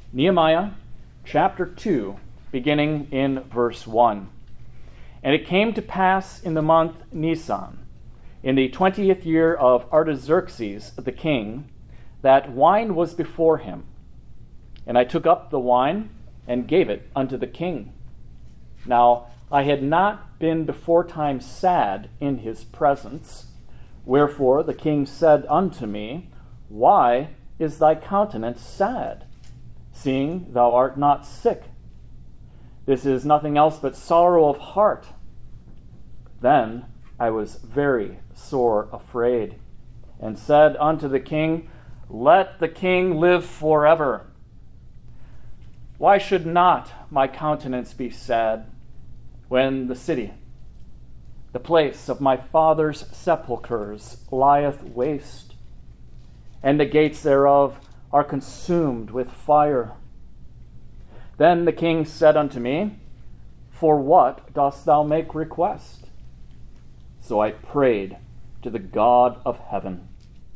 Nehemiah chapter 2, beginning in verse 1. And it came to pass in the month Nisan, in the 20th year of Artaxerxes the king, that wine was before him. And I took up the wine and gave it unto the king. Now I had not been beforetime sad in his presence. Wherefore the king said unto me, Why is thy countenance sad, seeing thou art not sick? This is nothing else but sorrow of heart. Then I was very sore afraid, and said unto the king, Let the king live forever. Why should not my countenance be sad, when the city, the place of my father's sepulchres, lieth waste, and the gates thereof are consumed with fire? Then the king said unto me, For what dost thou make request? So I prayed to the God of heaven.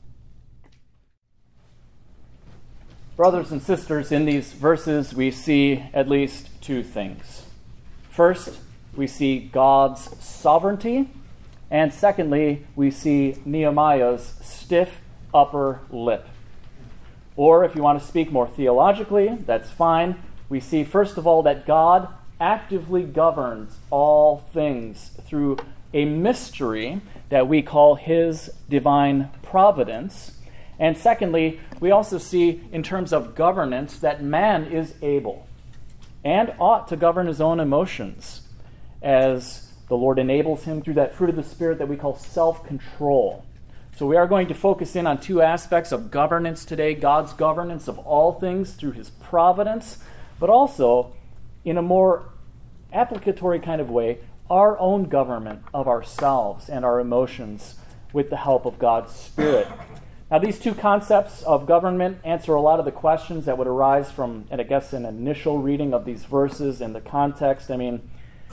Brothers and sisters, in these verses we see at least two things. First, we see God's sovereignty, and secondly, we see Nehemiah's stiff upper lip. Or if you want to speak more theologically, that's fine. We see, first of all, that God actively governs all things through a mystery that we call his divine providence. And secondly, we also see in terms of governance that man is able and ought to govern his own emotions as the Lord enables him through that fruit of the Spirit that we call self-control. So we are going to focus in on two aspects of governance today: God's governance of all things through his providence, but also in a more applicatory kind of way, our own government of ourselves and our emotions with the help of God's Spirit. Now, these two concepts of government answer a lot of the questions that would arise from, and I guess, an initial reading of these verses and the context. I mean,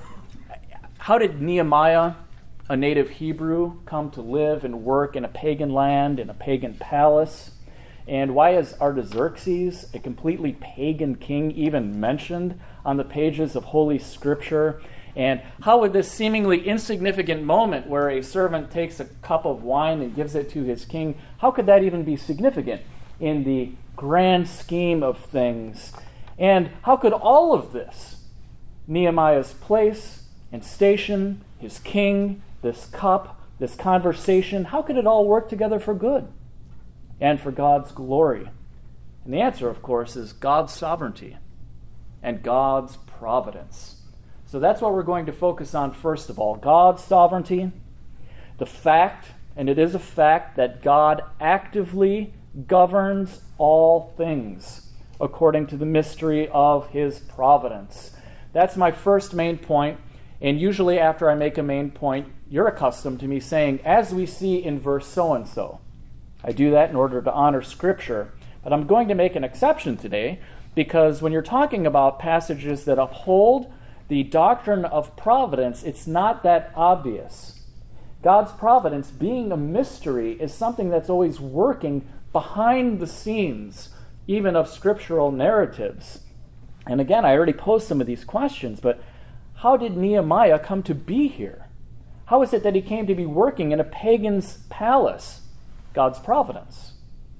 how did Nehemiah, a native Hebrew, come to live and work in a pagan land, in a pagan palace? And why is Artaxerxes, a completely pagan king, even mentioned on the pages of Holy Scripture? And how would this seemingly insignificant moment where a servant takes a cup of wine and gives it to his king, how could that even be significant in the grand scheme of things? And how could all of this, Nehemiah's place and station, his king, this cup, this conversation, how could it all work together for good and for God's glory? And the answer, of course, is God's sovereignty and God's providence. So that's what we're going to focus on first of all: God's sovereignty, the fact, and it is a fact, that God actively governs all things according to the mystery of his providence. That's my first main point, and usually after I make a main point, you're accustomed to me saying, as we see in verse so-and-so. I do that in order to honor Scripture, but I'm going to make an exception today, because when you're talking about passages that uphold the doctrine of providence, it's not that obvious. God's providence, being a mystery, is something that's always working behind the scenes, even of scriptural narratives. And again, I already posed some of these questions, but how did Nehemiah come to be here? How is it that he came to be working in a pagan's palace? God's providence.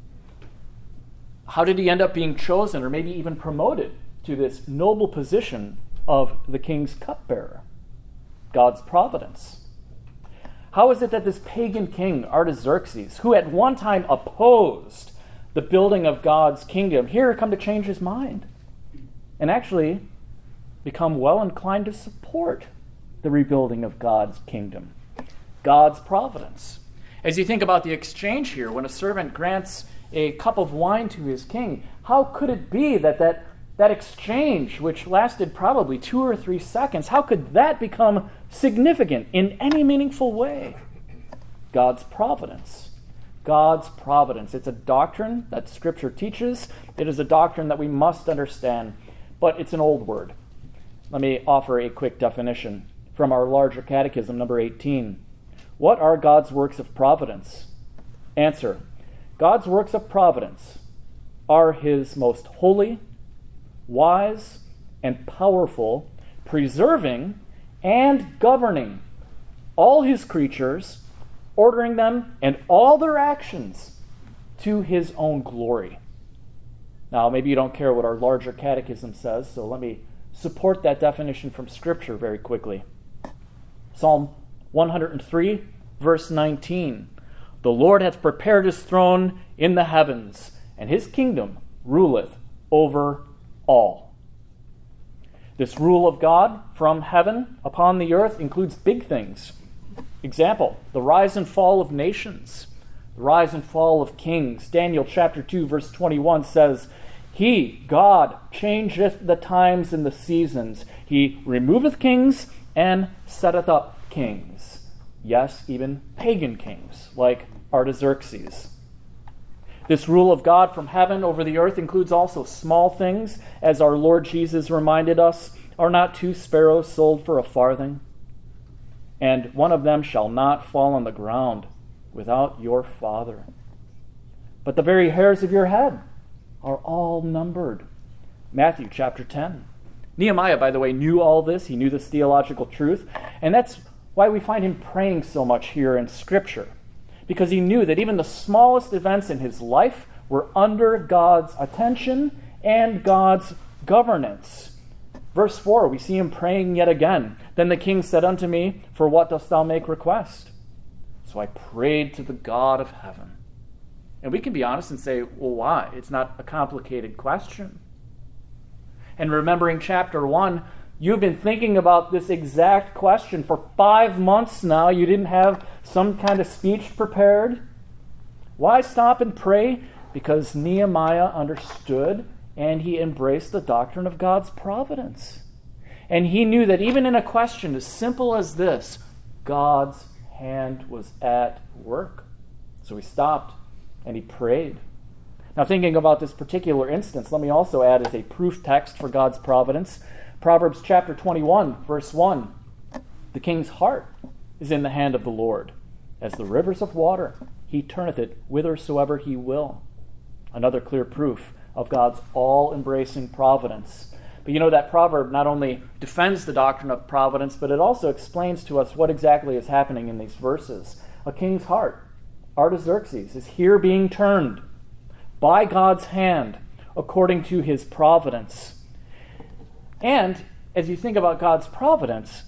How did he end up being chosen, or maybe even promoted, to this noble position of the king's cupbearer? God's providence. How is it that this pagan king, Artaxerxes, who at one time opposed the building of God's kingdom, here come to change his mind and actually become well inclined to support the rebuilding of God's kingdom? God's providence. As you think about the exchange here, when a servant grants a cup of wine to his king, how could it be that exchange, which lasted probably 2 or 3 seconds, how could that become significant in any meaningful way? God's providence. God's providence. It's a doctrine that Scripture teaches. It is a doctrine that we must understand, but it's an old word. Let me offer a quick definition from our larger catechism, number 18. What are God's works of providence? Answer: God's works of providence are his most holy, wise and powerful, preserving and governing all his creatures, ordering them and all their actions to his own glory. Now, maybe you don't care what our larger catechism says, so let me support that definition from Scripture very quickly. Psalm 103, verse 19. The Lord hath prepared his throne in the heavens, and his kingdom ruleth over all. This rule of God from heaven upon the earth includes big things. Example, the rise and fall of nations, the rise and fall of kings. Daniel chapter 2, verse 21 says, He, God, changeth the times and the seasons. He removeth kings and setteth up kings. Yes, even pagan kings, like Artaxerxes. This rule of God from heaven over the earth includes also small things, as our Lord Jesus reminded us, are not 2 sparrows sold for a farthing? And one of them shall not fall on the ground without your Father. But the very hairs of your head are all numbered. Matthew chapter 10. Nehemiah, by the way, knew all this. He knew this theological truth. And that's why we find him praying so much here in Scripture. Because he knew that even the smallest events in his life were under God's attention and God's governance. Verse 4, we see him praying yet again. Then the king said unto me, For what dost thou make request? So I prayed to the God of heaven. And we can be honest and say, well, why? It's not a complicated question. And remembering chapter 1, you've been thinking about this exact question for 5 months now. You didn't have some kind of speech prepared. Why stop and pray? Because Nehemiah understood and he embraced the doctrine of God's providence. And he knew that even in a question as simple as this, God's hand was at work. So he stopped and he prayed. Now, thinking about this particular instance, let me also add as a proof text for God's providence, Proverbs chapter 21, verse 1. The king's heart is in the hand of the Lord. As the rivers of water, he turneth it whithersoever he will. Another clear proof of God's all-embracing providence. But you know, that proverb not only defends the doctrine of providence, but it also explains to us what exactly is happening in these verses. A king's heart, Artaxerxes, is here being turned by God's hand according to his providence. And as you think about God's providence,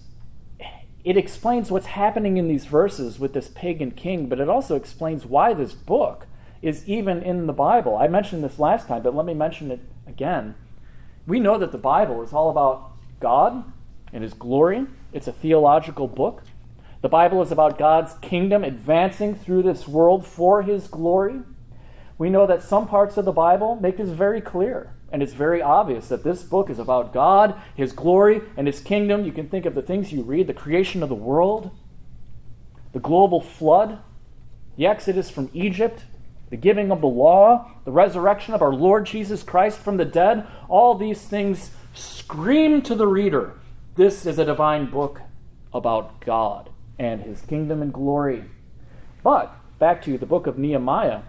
it explains what's happening in these verses with this pagan king, but it also explains why this book is even in the Bible. I mentioned this last time, but let me mention it again. We know that the Bible is all about God and his glory. It's a theological book. The Bible is about God's kingdom advancing through this world for his glory. We know that some parts of the Bible make this very clear, and it's very obvious that this book is about God, his glory, and his kingdom. You can think of the things you read, the creation of the world, the global flood, the exodus from Egypt, the giving of the law, the resurrection of our Lord Jesus Christ from the dead. All these things scream to the reader, this is a divine book about God and his kingdom and glory. But back to the book of Nehemiah,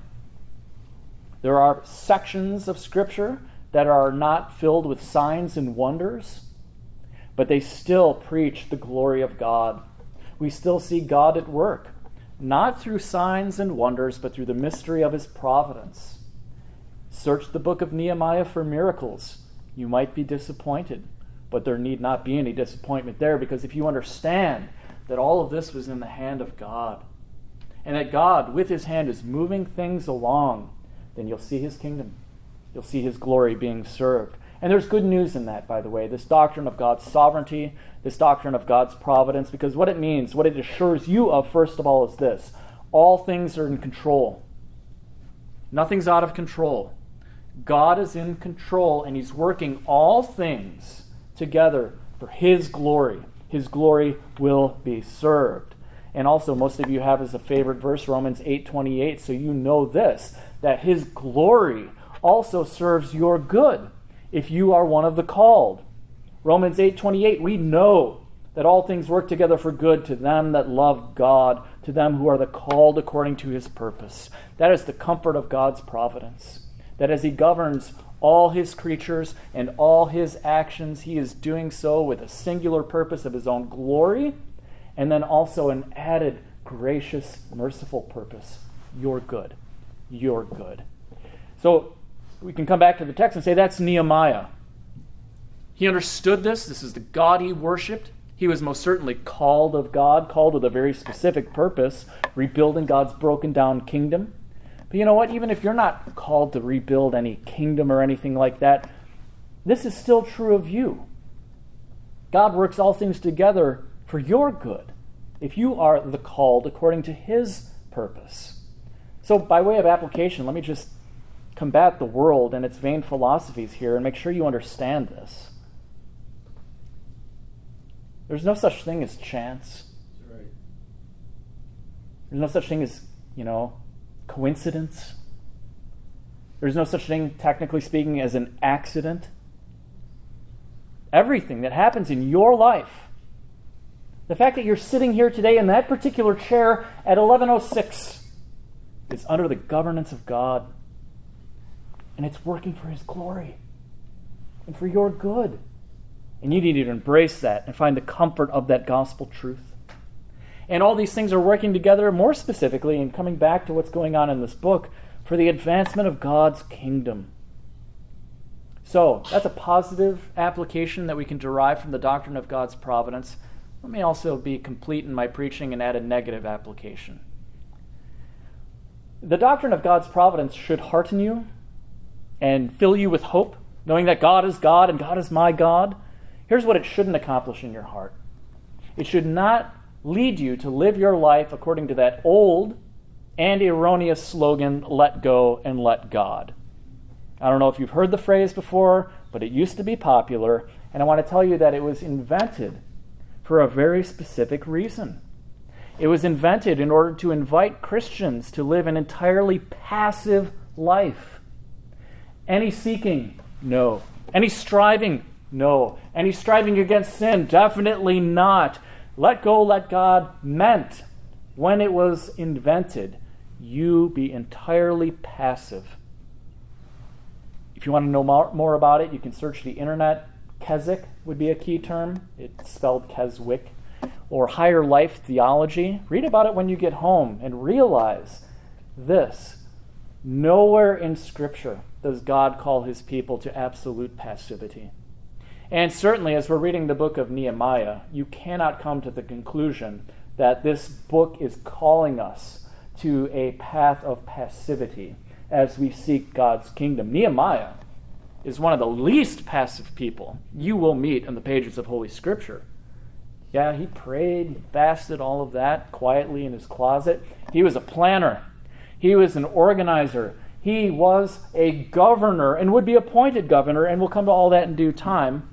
there are sections of Scripture that are not filled with signs and wonders, but they still preach the glory of God. We still see God at work, not through signs and wonders, but through the mystery of his providence. Search the book of Nehemiah for miracles. You might be disappointed, but there need not be any disappointment there, because if you understand that all of this was in the hand of God, and that God, with his hand, is moving things along, then you'll see his kingdom. You'll see his glory being served. And there's good news in that, by the way, this doctrine of God's sovereignty, this doctrine of God's providence, because what it means, what it assures you of, first of all, is this: all things are in control. Nothing's out of control. God is in control, and he's working all things together for his glory. His glory will be served. And also, most of you have as a favorite verse, Romans 8:28, so you know this, that his glory also serves your good if you are one of the called. Romans 8:28, we know that all things work together for good to them that love God, to them who are the called according to his purpose. That is the comfort of God's providence, that as he governs all his creatures and all his actions, he is doing so with a singular purpose of his own glory, and then also an added, gracious, merciful purpose. Your good. Your good. So we can come back to the text and say that's Nehemiah. He understood this. This is the God he worshipped. He was most certainly called of God, called with a very specific purpose, rebuilding God's broken down kingdom. But you know what? Even if you're not called to rebuild any kingdom or anything like that, this is still true of you. God works all things together for your good if you are the called according to his purpose. So by way of application, let me just combat the world and its vain philosophies here and make sure you understand this. There's no such thing as chance. That's right. There's no such thing as, coincidence. There's no such thing, technically speaking, as an accident. Everything that happens in your life, the fact that you're sitting here today in that particular chair at 11:06 is under the governance of God. And it's working for his glory and for your good. And you need to embrace that and find the comfort of that gospel truth. And all these things are working together more specifically, and coming back to what's going on in this book, for the advancement of God's kingdom. So that's a positive application that we can derive from the doctrine of God's providence. Let me also be complete in my preaching and add a negative application. The doctrine of God's providence should hearten you and fill you with hope, knowing that God is God and God is my God. Here's what it shouldn't accomplish in your heart. It should not lead you to live your life according to that old and erroneous slogan, let go and let God. I don't know if you've heard the phrase before, but it used to be popular, and I want to tell you that it was invented for a very specific reason. It was invented in order to invite Christians to live an entirely passive life. Any seeking? No. Any striving? No. Any striving against sin? Definitely not. Let go, let God meant, when it was invented, you be entirely passive. If you want to know more about it, you can search the internet. Keswick would be a key term. It's spelled Keswick. Or higher life theology. Read about it when you get home and realize this. Nowhere in Scripture does God call his people to absolute passivity. And certainly, as we're reading the book of Nehemiah, you cannot come to the conclusion that this book is calling us to a path of passivity as we seek God's kingdom. Nehemiah is one of the least passive people you will meet in the pages of Holy Scripture. Yeah, he prayed, he fasted, all of that quietly in his closet. He was a planner. He was an organizer. He was a governor and would be appointed governor, and we'll come to all that in due time.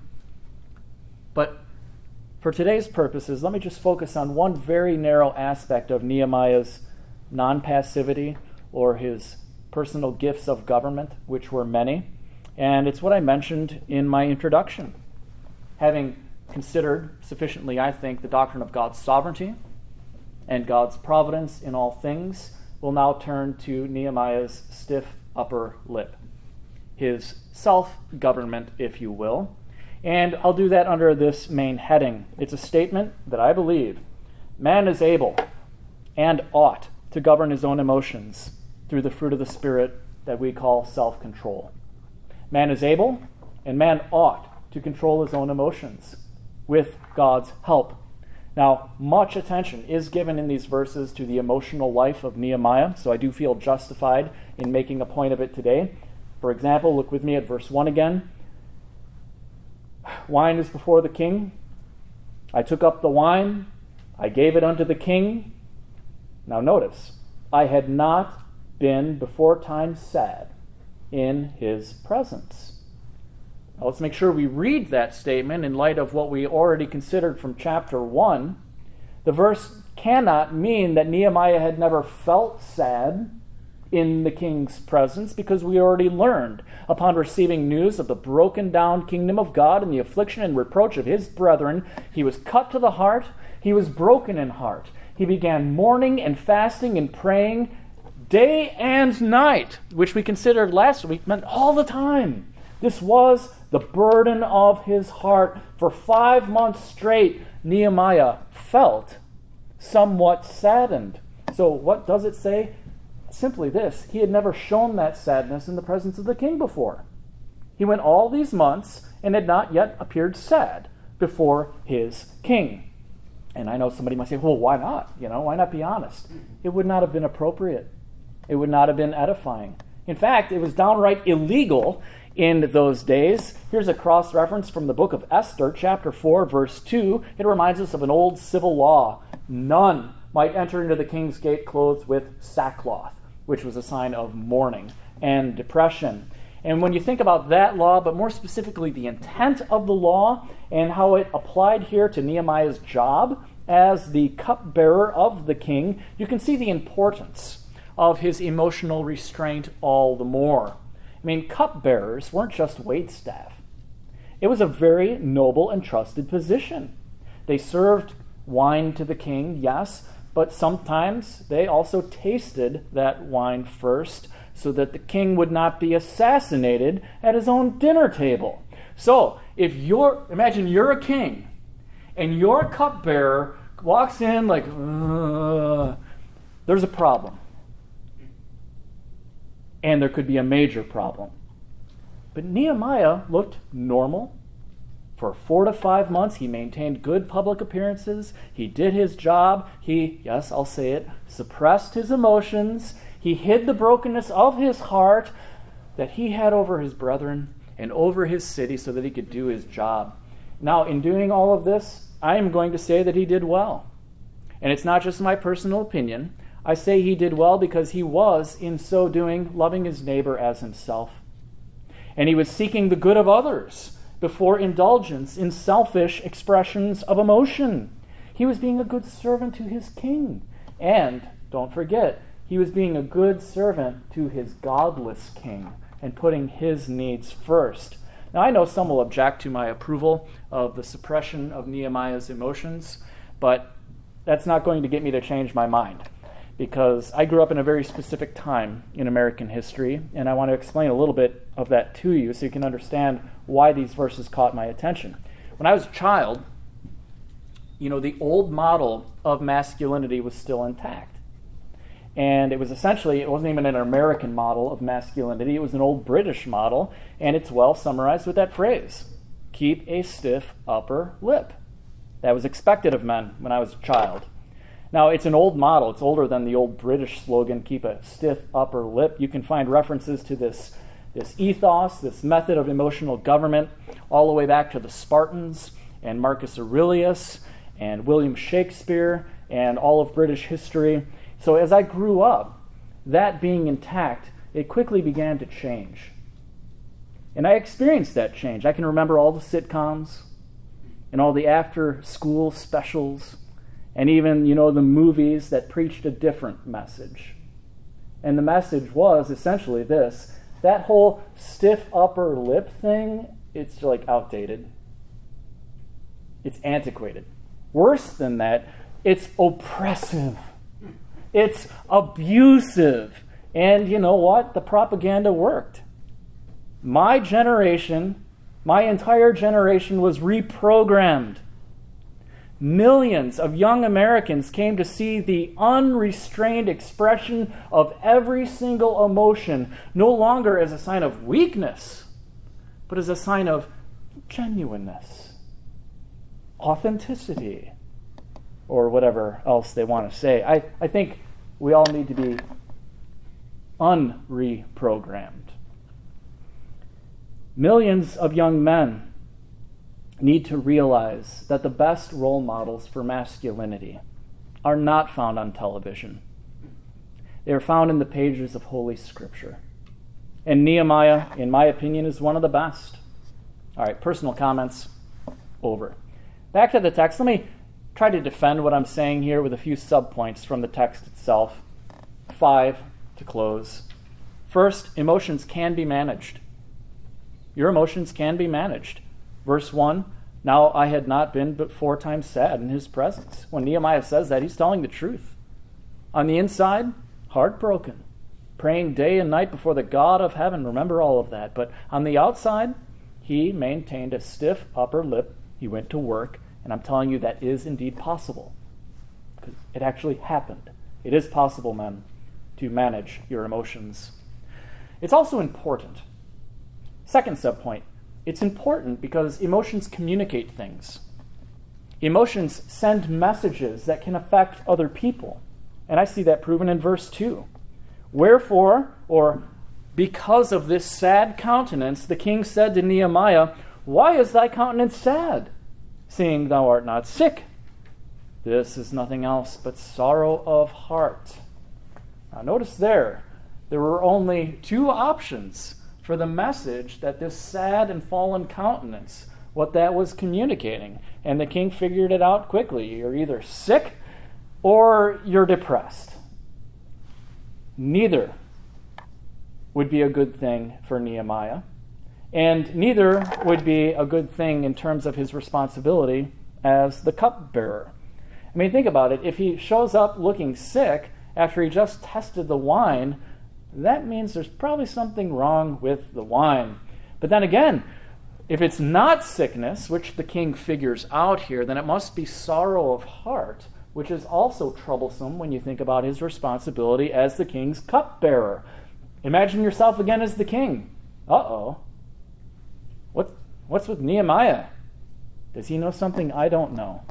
But for today's purposes, let me just focus on one very narrow aspect of Nehemiah's non-passivity or his personal gifts of government, which were many. And it's what I mentioned in my introduction. Having considered sufficiently, I think, the doctrine of God's sovereignty and God's providence in all things, we'll now turn to Nehemiah's stiff upper lip, his self-government, if you will. And I'll do that under this main heading. It's a statement that I believe man is able and ought to govern his own emotions through the fruit of the Spirit that we call self-control. Man is able and man ought to control his own emotions with God's help. Now, much attention is given in these verses to the emotional life of Nehemiah, so I do feel justified in making a point of it today. For example, look with me at verse 1 again. Wine is before the king. I took up the wine. I gave it unto the king. Now notice, I had not been before time sad in his presence. Now let's make sure we read that statement in light of what we already considered from chapter 1. The verse cannot mean that Nehemiah had never felt sad in the king's presence, because we already learned, upon receiving news of the broken down kingdom of God and the affliction and reproach of his brethren, he was cut to the heart, he was broken in heart. He began mourning and fasting and praying day and night, which we considered last week meant all the time. This was the burden of his heart. For 5 months straight, Nehemiah felt somewhat saddened. So what does it say? Simply this: he had never shown that sadness in the presence of the king before. He went all these months and had not yet appeared sad before his king. And I know somebody might say, well, why not? Why not be honest? It would not have been appropriate. It would not have been edifying. In fact, it was downright illegal in those days. Here's a cross-reference from the book of Esther, chapter 4, verse 2. It reminds us of an old civil law. None might enter into the king's gate clothed with sackcloth, which was a sign of mourning and depression. And when you think about that law, but more specifically the intent of the law and how it applied here to Nehemiah's job as the cupbearer of the king, you can see the importance of his emotional restraint all the more. I mean, cupbearers weren't just waitstaff. It was a very noble and trusted position. They served wine to the king, yes, but sometimes they also tasted that wine first so that the king would not be assassinated at his own dinner table. So, imagine you're a king, and your cupbearer walks in like, there's a problem. And there could be a major problem. But Nehemiah looked normal. For 4 to 5 months, he maintained good public appearances. He did his job. He, yes, I'll say it, suppressed his emotions. He hid the brokenness of his heart that he had over his brethren and over his city so that he could do his job. Now, in doing all of this, I am going to say that he did well. And it's not just my personal opinion. I say he did well because he was, in so doing, loving his neighbor as himself. And he was seeking the good of others before indulgence in selfish expressions of emotion. He was being a good servant to his king. And, don't forget, he was being a good servant to his godless king and putting his needs first. Now, I know some will object to my approval of the suppression of Nehemiah's emotions, but that's not going to get me to change my mind, because I grew up in a very specific time in American history, and I want to explain a little bit of that to you so you can understand why these verses caught my attention. When I was a child, the old model of masculinity was still intact. And it wasn't even an American model of masculinity, it was an old British model, and it's well summarized with that phrase: keep a stiff upper lip. That was expected of men when I was a child. Now, it's an old model. It's older than the old British slogan, keep a stiff upper lip. You can find references to this ethos, this method of emotional government, all the way back to the Spartans and Marcus Aurelius and William Shakespeare and all of British history. So as I grew up, that being intact, it quickly began to change. And I experienced that change. I can remember all the sitcoms and all the after-school specials, and even, the movies that preached a different message. And the message was essentially this: that whole stiff upper lip thing, it's like outdated. It's antiquated. Worse than that, it's oppressive. It's abusive. And you know what? The propaganda worked. My generation, my entire generation was reprogrammed. Millions of young Americans came to see the unrestrained expression of every single emotion, no longer as a sign of weakness, but as a sign of genuineness, authenticity, or whatever else they want to say. I think we all need to be unreprogrammed. Millions of young men need to realize that the best role models for masculinity are not found on television. They are found in the pages of Holy Scripture. And Nehemiah, in my opinion, is one of the best. All right, personal comments over. Back to the text. Let me try to defend what I'm saying here with a few subpoints from the text itself. 5 to close. First, emotions can be managed. Your emotions can be managed. Verse 1, now I had not been but 4 times sad in his presence. When Nehemiah says that, he's telling the truth. On the inside, heartbroken. praying day and night before the God of heaven. Remember all of that. But on the outside, he maintained a stiff upper lip. He went to work, and I'm telling you that is indeed possible. Because it actually happened. It is possible, men, to manage your emotions. It's also important. Second subpoint. It's important because emotions communicate things. Emotions send messages that can affect other people. And I see that proven in verse 2. Wherefore, or because of this sad countenance, the king said to Nehemiah, Why is thy countenance sad, seeing thou art not sick? This is nothing else but sorrow of heart. Now notice there were only two options for the message that this sad and fallen countenance, what that was communicating. And the king figured it out quickly. You're either sick or you're depressed. Neither would be a good thing for Nehemiah, and neither would be a good thing in terms of his responsibility as the cupbearer. I mean, think about it. If he shows up looking sick after he just tested the wine, that means there's probably something wrong with the wine. But then again, if it's not sickness, which the king figures out here, then it must be sorrow of heart, which is also troublesome when you think about his responsibility as the king's cupbearer. Imagine yourself again as the king. Uh-oh. What's with Nehemiah? Does he know something I don't know?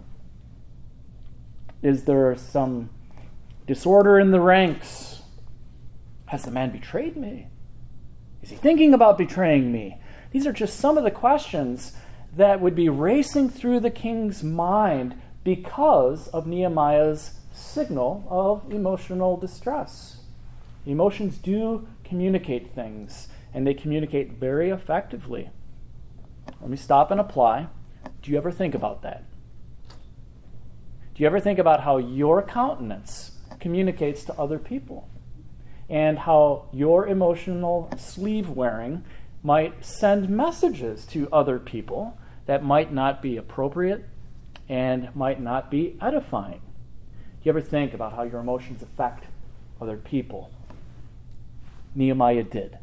Is there some disorder in the ranks? Has the man betrayed me? Is he thinking about betraying me? These are just some of the questions that would be racing through the king's mind because of Nehemiah's signal of emotional distress. Emotions do communicate things, and they communicate very effectively. Let me stop and apply. Do you ever think about that? Do you ever think about how your countenance communicates to other people? And how your emotional sleeve wearing might send messages to other people that might not be appropriate and might not be edifying? Do you ever think about how your emotions affect other people? Nehemiah did.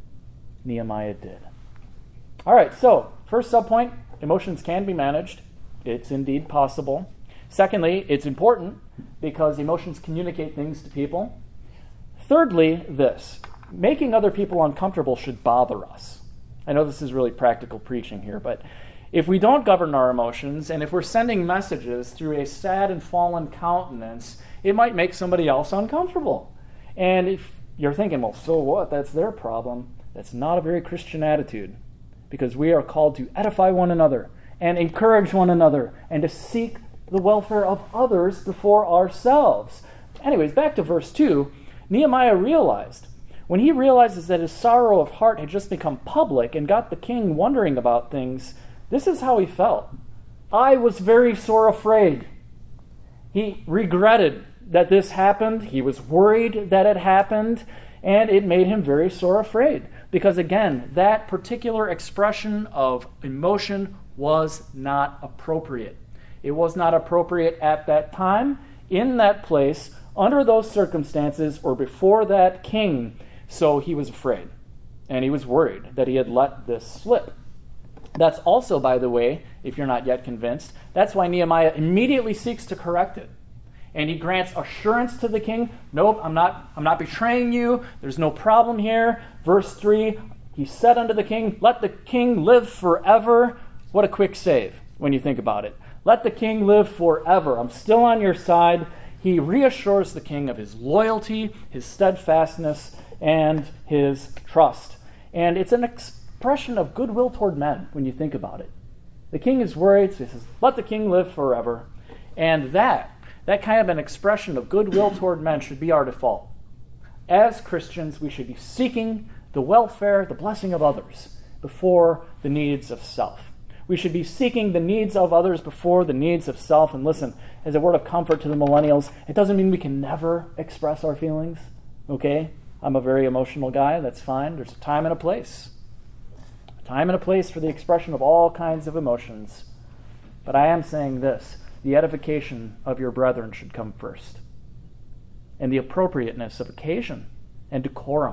All right, so first subpoint, emotions can be managed. It's indeed possible. Secondly, it's important because emotions communicate things to people. Thirdly, this, making other people uncomfortable should bother us. I know this is really practical preaching here, but if we don't govern our emotions, and if we're sending messages through a sad and fallen countenance, it might make somebody else uncomfortable. And if you're thinking, well, so what? That's their problem. That's not a very Christian attitude, because we are called to edify one another and encourage one another and to seek the welfare of others before ourselves. Anyways, back to verse 2. Nehemiah realized, when he realizes that his sorrow of heart had just become public and got the king wondering about things, this is how he felt. I was very sore afraid. He regretted that this happened. He was worried that it happened, and it made him very sore afraid. Because again, that particular expression of emotion was not appropriate. It was not appropriate at that time, in that place, under those circumstances, or before that king. So he was afraid, and he was worried that he had let this slip. That's also, by the way, if you're not yet convinced, that's why Nehemiah immediately seeks to correct it. And he grants assurance to the king. Nope, I'm not betraying you. There's no problem here. Verse 3, he said unto the king, let the king live forever. What a quick save when you think about it. Let the king live forever. I'm still on your side. He reassures the king of his loyalty, his steadfastness, and his trust. And it's an expression of goodwill toward men when you think about it. The king is worried, so he says, let the king live forever. And that kind of an expression of goodwill toward men should be our default. As Christians, we should be seeking the welfare, the blessing of others before the needs of self. We should be seeking the needs of others before the needs of self. And listen, as a word of comfort to the millennials, it doesn't mean we can never express our feelings, okay? I'm a very emotional guy, that's fine. There's a time and a place. A time and a place for the expression of all kinds of emotions. But I am saying this, the edification of your brethren should come first. And the appropriateness of occasion and decorum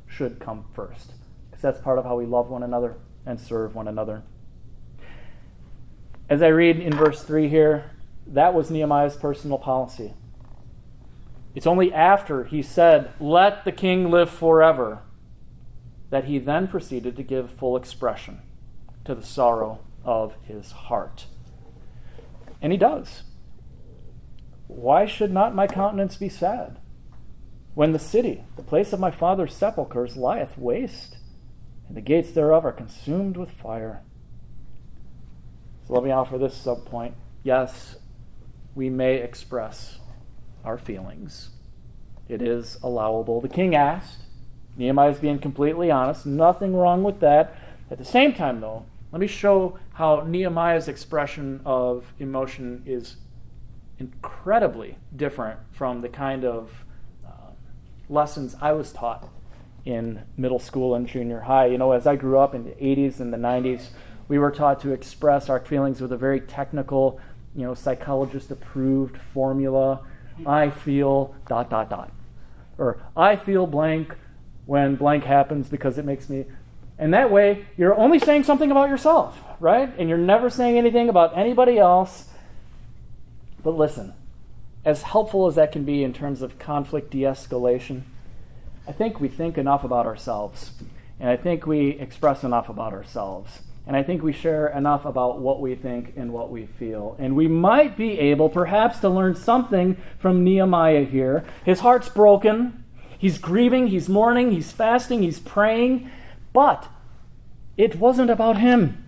should come first, because that's part of how we love one another and serve one another. As I read in verse 3 here, that was Nehemiah's personal policy. It's only after he said, "Let the king live forever," that he then proceeded to give full expression to the sorrow of his heart. And he does. "Why should not my countenance be sad, when the city, the place of my father's sepulchres, lieth waste, and the gates thereof are consumed with fire?" So let me offer this subpoint. Yes, we may express our feelings. It is allowable. The king asked. Nehemiah is being completely honest. Nothing wrong with that. At the same time, though, let me show how Nehemiah's expression of emotion is incredibly different from the kind of lessons I was taught in middle school and junior high. You know, as I grew up in the 80s and the 90s, we were taught to express our feelings with a very technical, psychologist-approved formula. I feel ... Or I feel blank when blank happens because it makes me... And that way, you're only saying something about yourself, right? And you're never saying anything about anybody else. But listen, as helpful as that can be in terms of conflict de-escalation, I think we think enough about ourselves. And I think we express enough about ourselves. And I think we share enough about what we think and what we feel. And we might be able, perhaps, to learn something from Nehemiah here. His heart's broken. He's grieving. He's mourning. He's fasting. He's praying. But it wasn't about him.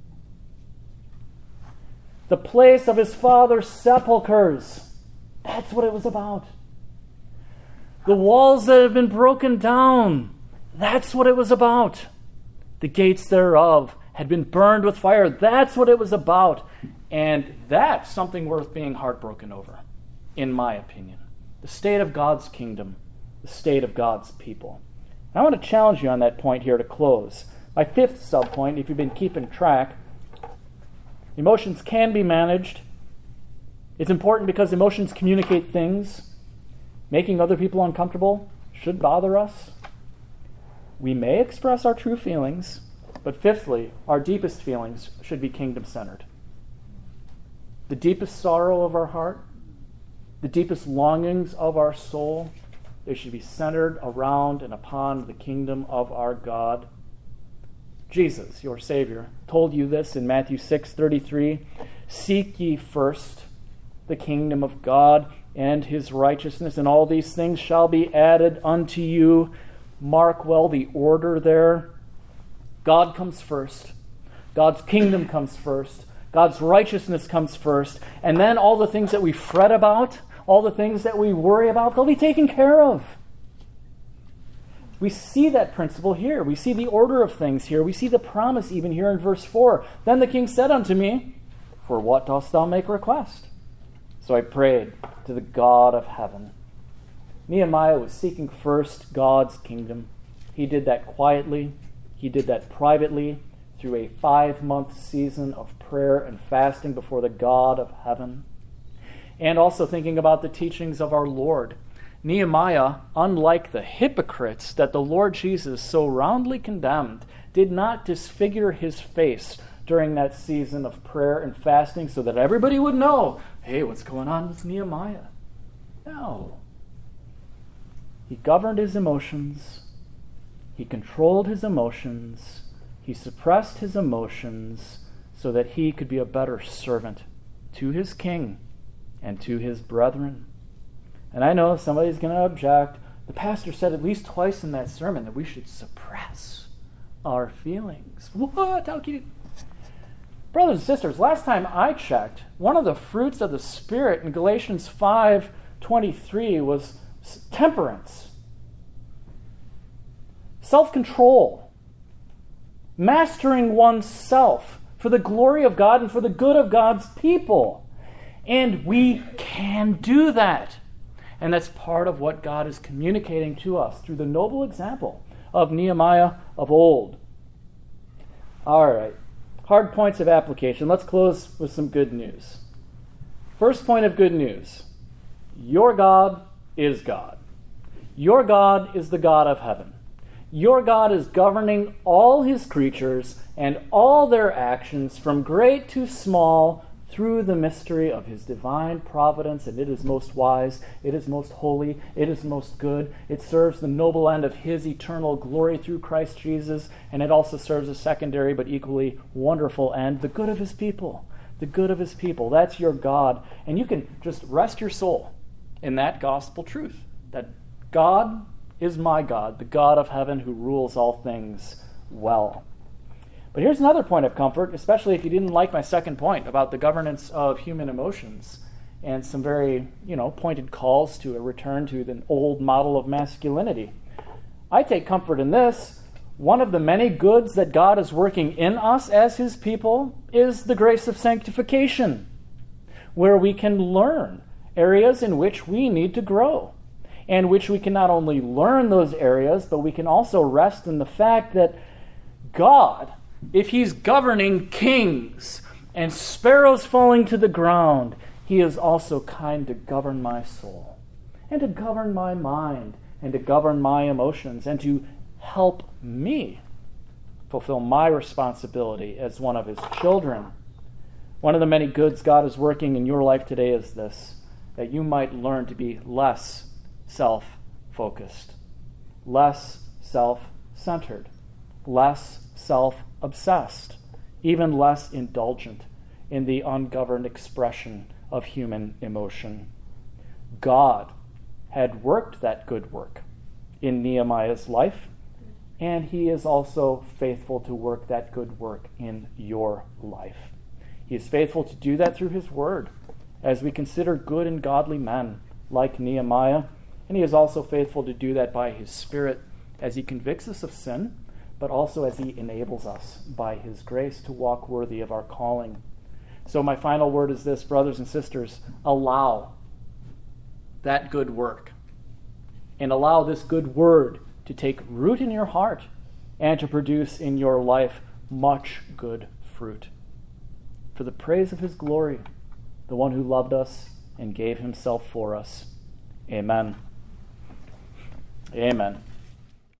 The place of his father's sepulchres. That's what it was about. The walls that have been broken down. That's what it was about. The gates thereof had been burned with fire. That's what it was about. And that's something worth being heartbroken over, in my opinion. The state of God's kingdom, the state of God's people. And I want to challenge you on that point here to close. My fifth subpoint, if you've been keeping track, emotions can be managed. It's important because emotions communicate things. Making other people uncomfortable should bother us. We may express our true feelings, but fifthly, our deepest feelings should be kingdom-centered. The deepest sorrow of our heart, the deepest longings of our soul, they should be centered around and upon the kingdom of our God. Jesus, your Savior, told you this in Matthew 6:33. "Seek ye first the kingdom of God and his righteousness, and all these things shall be added unto you." Mark well the order there. God comes first. God's kingdom comes first. God's righteousness comes first. And then all the things that we fret about, all the things that we worry about, they'll be taken care of. We see that principle here. We see the order of things here. We see the promise even here in verse 4. "Then the king said unto me, For what dost thou make request? So I prayed to the God of heaven." Nehemiah was seeking first God's kingdom. He did that quietly. He did that privately through a 5-month season of prayer and fasting before the God of heaven. And also thinking about the teachings of our Lord. Nehemiah, unlike the hypocrites that the Lord Jesus so roundly condemned, did not disfigure his face during that season of prayer and fasting so that everybody would know, hey, what's going on with Nehemiah? No. He governed his emotions. He controlled his emotions. He suppressed his emotions so that he could be a better servant to his king and to his brethren. And I know somebody's going to object. The pastor said at least twice in that sermon that we should suppress our feelings. What? How can you? Brothers and sisters, last time I checked, one of the fruits of the Spirit in Galatians 5:23 was temperance, self-control, mastering oneself for the glory of God and for the good of God's people. And we can do that. And that's part of what God is communicating to us through the noble example of Nehemiah of old. All right, hard points of application. Let's close with some good news. First point of good news. Your God is God. Your God is the God of heaven. Your God is governing all his creatures and all their actions from great to small through the mystery of his divine providence, and it is most wise, it is most holy, it is most good. It serves the noble end of his eternal glory through Christ Jesus, and it also serves a secondary but equally wonderful end, the good of his people. The good of his people. That's your God. And you can just rest your soul in that gospel truth, that God is my God, the God of heaven who rules all things well. But here's another point of comfort, especially if you didn't like my second point about the governance of human emotions and some very, pointed calls to a return to the old model of masculinity. I take comfort in this. One of the many goods that God is working in us as his people is the grace of sanctification, where we can learn areas in which we need to grow, and which we can not only learn those areas, but we can also rest in the fact that God, if he's governing kings and sparrows falling to the ground, he is also kind to govern my soul and to govern my mind and to govern my emotions and to help me fulfill my responsibility as one of his children. One of the many goods God is working in your life today is this, that you might learn to be less self-focused, less self-centered, less self-obsessed, even less indulgent in the ungoverned expression of human emotion. God had worked that good work in Nehemiah's life, and he is also faithful to work that good work in your life. He is faithful to do that through his word, as we consider good and godly men like Nehemiah, and he is also faithful to do that by his Spirit as he convicts us of sin, but also as he enables us by his grace to walk worthy of our calling. So my final word is this, brothers and sisters, allow that good work and allow this good word to take root in your heart and to produce in your life much good fruit. For the praise of his glory, the one who loved us and gave himself for us. Amen. Amen.